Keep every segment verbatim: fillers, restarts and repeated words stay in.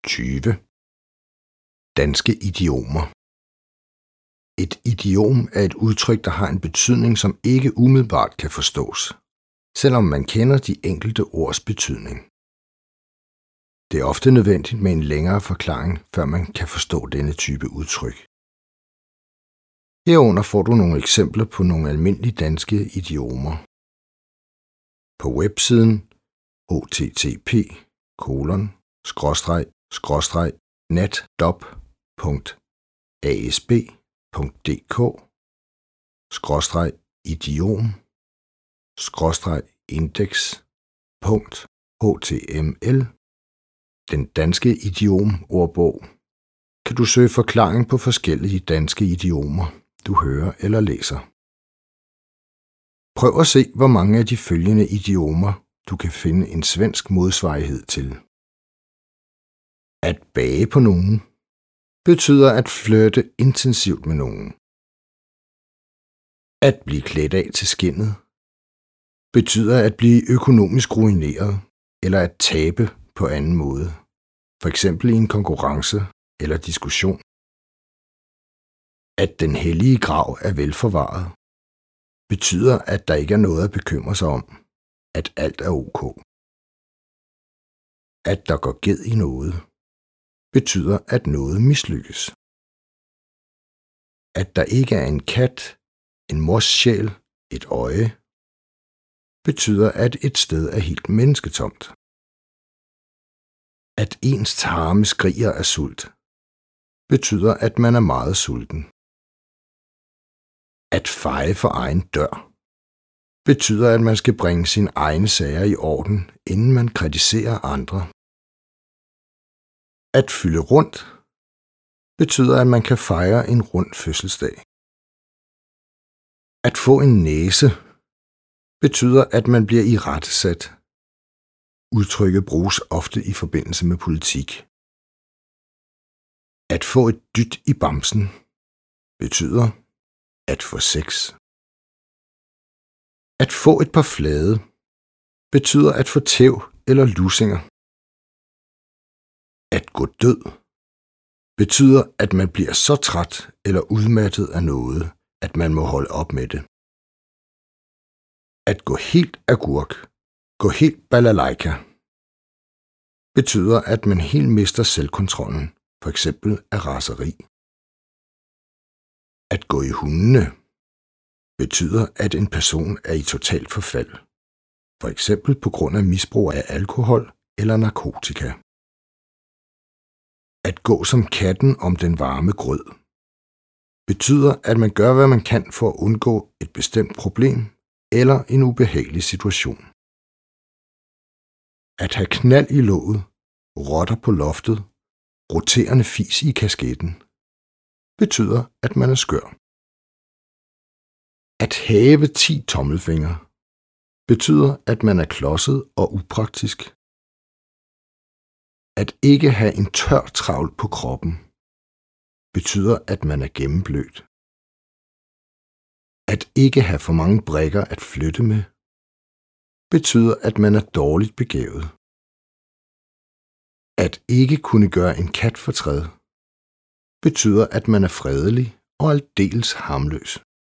tyve. Danske idiomer. Et idiom er et udtryk, der har en betydning, som ikke umiddelbart kan forstås, selvom man kender de enkelte ords betydning. Det er ofte nødvendigt med en længere forklaring, før man kan forstå denne type udtryk. Herunder får du nogle eksempler på nogle almindelige danske idiomer. På websiden h t t p kolon skråstreg skråstreg netdop punktum a s b punktum d k skråstreg idiom skråstreg indeks punkt h t m l Den danske idiomordbog kan du søge forklaring på forskellige danske idiomer, du hører eller læser. Prøv at se, hvor mange af de følgende idiomer du kan finde en svensk modsvarighed til. At bage på nogen betyder at flirte intensivt med nogen. At blive klædt af til skindet betyder at blive økonomisk ruineret eller at tabe på anden måde, for eksempel i en konkurrence eller diskussion. At den hellige grav er velforvaret betyder, at der ikke er noget at bekymre sig om, at alt er ok. At der går ged i noget betyder, at noget mislykkes. At der ikke er en kat, en mors sjæl, et øje, betyder, at et sted er helt mennesketomt. At ens tarme skriger af sult betyder, at man er meget sulten. At feje for egen dør betyder, at man skal bringe sine egne sager i orden, inden man kritiserer andre. At fylde rundt betyder, at man kan fejre en rund fødselsdag. At få en næse betyder, at man bliver irettesat. Udtrykket bruges ofte i forbindelse med politik. At få et dyt i bamsen betyder at få sex. At få et par flade betyder at få tæv eller lussinger. At gå død betyder, at man bliver så træt eller udmattet af noget, at man må holde op med det. At gå helt agurk, gå helt balalaika, betyder, at man helt mister selvkontrollen, for eksempel af raseri. At gå i hundene betyder, at en person er i totalt forfald, for eksempel på grund af misbrug af alkohol eller narkotika. At gå som katten om den varme grød betyder, at man gør, hvad man kan for at undgå et bestemt problem eller en ubehagelig situation. At have knald i låget, rotter på loftet, roterende fis i kasketten, betyder, at man er skør. At have ti tommelfingre betyder, at man er klodset og upraktisk. At ikke have en tør travl på kroppen betyder, at man er gennemblødt. At ikke have for mange brikker at flytte med betyder, at man er dårligt begavet. At ikke kunne gøre en kat fortræd betyder, at man er fredelig og aldeles harmløs.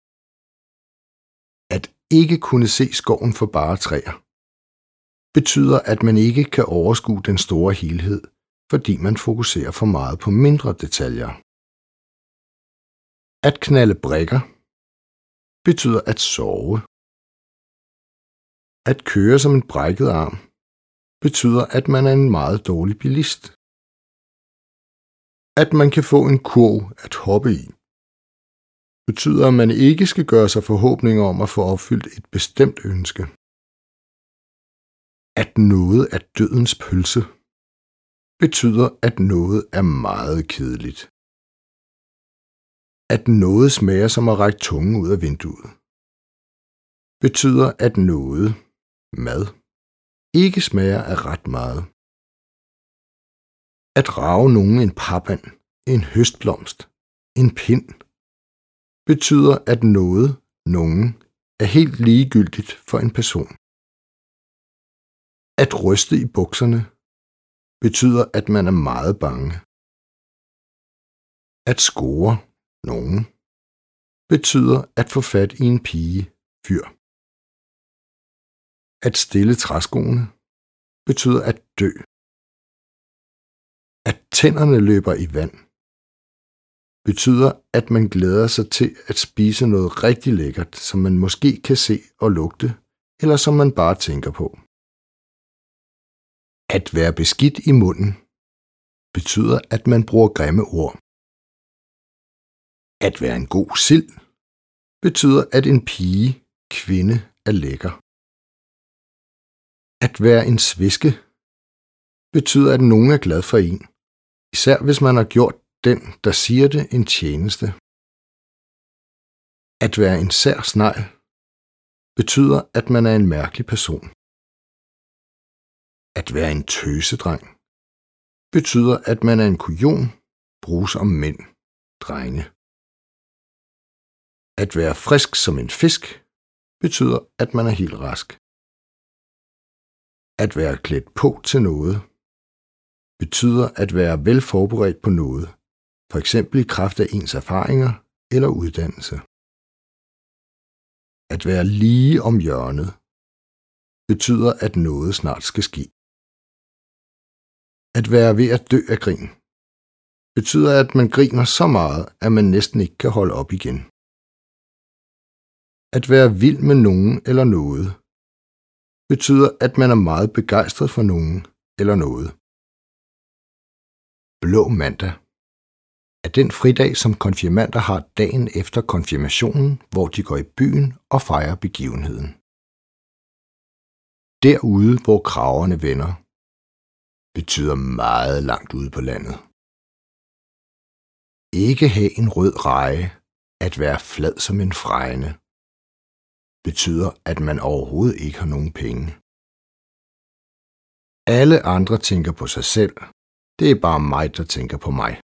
At ikke kunne se skoven for bare træer betyder, at man ikke kan overskue den store helhed, fordi man fokuserer for meget på mindre detaljer. At knalde brikker betyder at sove. At køre som en brækket arm betyder, at man er en meget dårlig bilist. At man kan få en kurv at hoppe i betyder, at man ikke skal gøre sig forhåbninger om at få opfyldt et bestemt ønske. At noget er dødens pølse betyder, at noget er meget kedeligt. At noget smager som at række tungen ud af vinduet betyder, at noget, mad, ikke smager af ret meget. At rage nogen en papand, en høstblomst, en pind, betyder, at noget, nogen, er helt ligegyldigt for en person. At ryste i bukserne betyder, at man er meget bange. At score nogen betyder at få fat i en pige, fyr. At stille træskoene betyder at dø. At tænderne løber i vand betyder, at man glæder sig til at spise noget rigtig lækkert, som man måske kan se og lugte, eller som man bare tænker på. At være beskidt i munden betyder, at man bruger grimme ord. At være en god sild betyder, at en pige, kvinde, er lækker. At være en sviske betyder, at nogen er glad for en, især hvis man har gjort den, der siger det, en tjeneste. At være en sær snegl betyder, at man er en mærkelig person. At være en tøsedreng betyder, at man er en kujon, bruges om mænd, drenge. At være frisk som en fisk betyder, at man er helt rask. At være klædt på til noget betyder at være vel forberedt på noget, for eksempel i kraft af ens erfaringer eller uddannelse. At være lige om hjørnet betyder, at noget snart skal ske. At være ved at dø af grin betyder, at man griner så meget, at man næsten ikke kan holde op igen. At være vild med nogen eller noget betyder, at man er meget begejstret for nogen eller noget. Blå mandag er den fridag, som konfirmander har dagen efter konfirmationen, hvor de går i byen og fejrer begivenheden. Derude, hvor kragerne vender, betyder meget langt ude på landet. Ikke have en rød reje, at være flad som en fregne, betyder, at man overhovedet ikke har nogen penge. Alle andre tænker på sig selv. Det er bare mig, der tænker på mig.